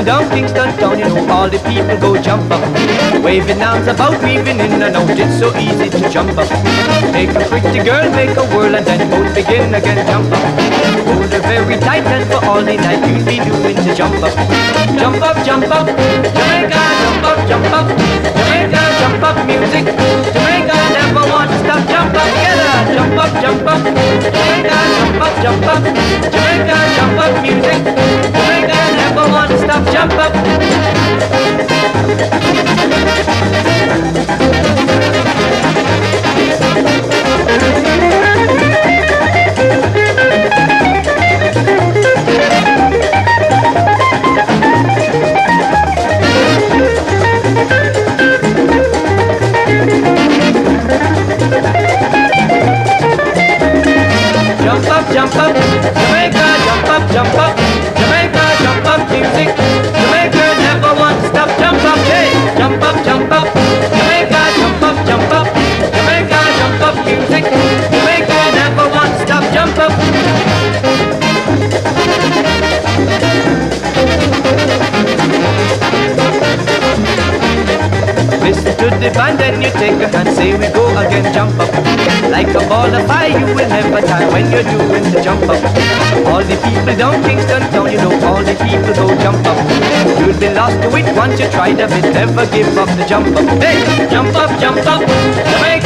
people down Kingston Town, you know all the people go jump up. Waving arms about, weaving in and out, it's so easy to jump up. Take a pretty girl, make a whirl, and then both begin again, jump up. Hold her very tight, and for all the night you'll be doing the jump up. Jump up, Jamaica, jump up, Jamaica, jump up music. Jamaica never want to stop, jump up together, jump up, Jamaica, jump up, Jamaica, jump up music. Jamaica never want to stop, jump up. Jump up, Jamaica, jump up, Jamaica, jump up music. Jamaica never want to stop, jump up, hey, jump up, Jamaica, jump up, Jamaica, jump up music. Jamaica never want to stop, jump up. Listen to the band and you take a hand, say we go again, jump up. Like a ball of fire you will never tire when you're doing the jump up. All the people down Kingston Town, you know all the people go jump up. You'll be lost to it once you tried a bit, never give up the jump up. Hey, jump up, Jamaica.